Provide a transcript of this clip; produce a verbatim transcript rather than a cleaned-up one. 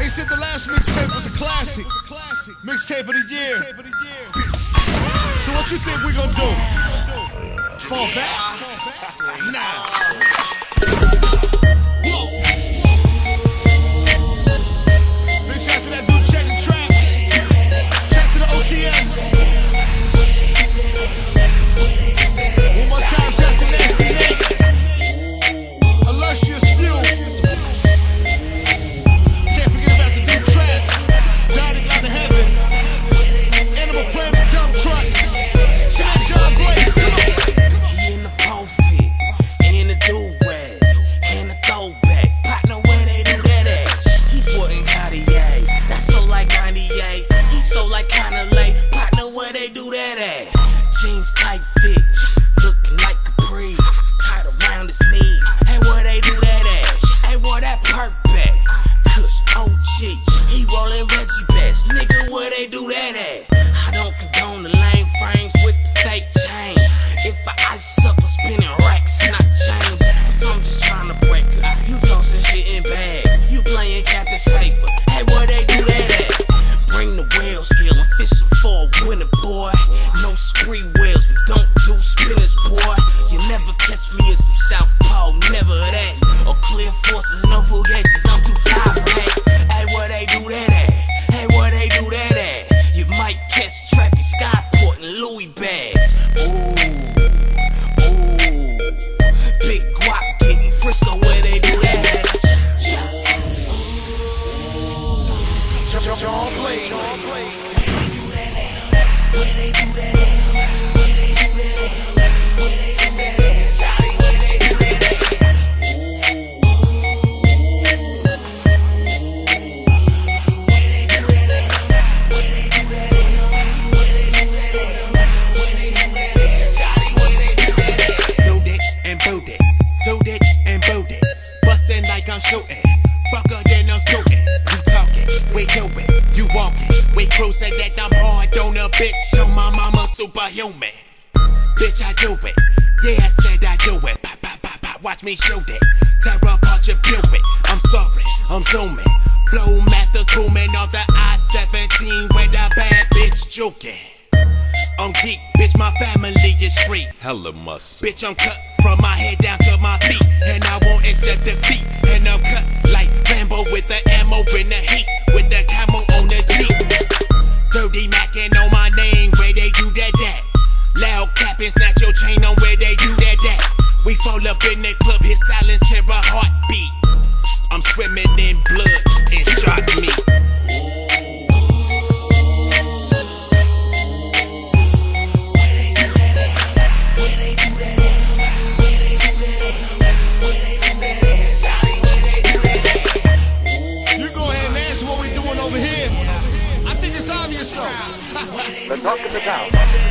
They said the last mixtape was a classic. Mixtape of the year. So what you think we gonna do? Fall back? Nah. Big shout to that dude checking traps. Shout to the O T S. One more time, shout to Nasty Nate. Illustrious Few. Can't forget about the dude Trap. Died out of heaven. Animal Planet Dump Truck. Shout out John Blaze, come on. He in the pole fit, in the do-rag, in the throwback. Partner, where they do that at? He's sporting Cartiers, that's so like ninety-eight. He's so like kinda late. Partner, where they do that at? Jeans tight fit, looking like Caprice, tied around his knees. Hey, where they do that at? Hey, where that perk back? Kush O G, he rollin' Reggie Best. Nigga, where they do that at? I don't condone the lame frames with the fake change. If I ice up, I'm spinning racks, not change. So I'm just trying to break her. You tossing shit in bags, you playing Captain Safer. Hey, where they do that at? Bring the whale scale, I'm fishing for a winner, boy. No spree whales, we don't do spinners, boy. You never catch me as some southpaw, never that. Or clear forces, no fugaces, I'm too fly for that. Hey, where they do that at? Hey, where they do that at? You might catch Trappy, Skyport, and Louis bags. Ooh, ooh, big guap getting Frisco, where they do that at? John Blaze. Where they do that at? Where they do that at? Where they do that at? Shawty, where they do that at? Where they do that at? Where they do that at? Where they do that at? Where they do that at? Shawty, where they do that at? Sold it and booed it, sold it and booed it. Bustin' like I'm shooting, fucker then I'm scooting. You talking, we do it, you walking. We cruising that I'm hard on a bitch, show my mama superhuman. Bitch, I do it, yeah, I said I do it. Pop, pop, pop, pop, watch me shoot it. Tear apart your Buick, I'm sorry, I'm zooming. Flow masters booming off the I seventeen with a bad bitch joking. I'm geek, bitch, my family is street. Hella muscle. Bitch, I'm cut from my head down to my feet, and I won't accept defeat. And I'm cut like Rambo with the ammo in the heat, with the camo on the Jeep. Dirty Mackin' on my name, where they do that that. Loud capping, snatch your chain on where they do that that. We fall up in the club, hit silence, hear a heartbeat. I'm swimming in blood and shark meat. Over here, I think it's obvious, so. The talk of the town.